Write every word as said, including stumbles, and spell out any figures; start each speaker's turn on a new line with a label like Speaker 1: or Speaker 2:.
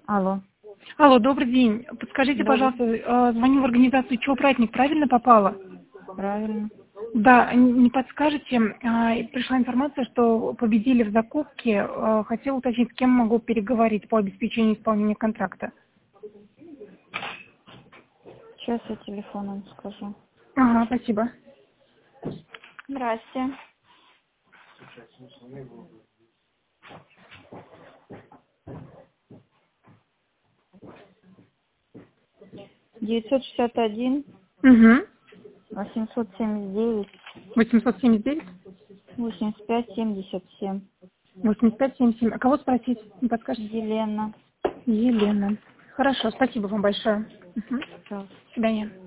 Speaker 1: Алло.
Speaker 2: Алло, добрый день. Подскажите,
Speaker 1: Добрый.
Speaker 2: пожалуйста, э, звоню в организацию «Чего праздник», правильно попала?
Speaker 1: Правильно.
Speaker 2: Да, н- не подскажете, а, пришла информация, что победили в закупке. э, Хотела уточнить, с кем могу переговорить по обеспечению исполнения контракта.
Speaker 1: Сейчас я телефоном скажу.
Speaker 2: Ага, спасибо.
Speaker 1: Здрасте. девятьсот шестьдесят один
Speaker 2: Угу.
Speaker 1: восемьсот семьдесят девять
Speaker 2: восемьсот семьдесят девять
Speaker 1: восемьдесят пять семьдесят семь.
Speaker 2: восемьдесят пять семьдесят семь. А кого спросить? Не подскажете?
Speaker 1: Елена.
Speaker 2: Елена. Хорошо, спасибо вам большое. Угу.
Speaker 1: Пожалуйста.
Speaker 2: До свидания.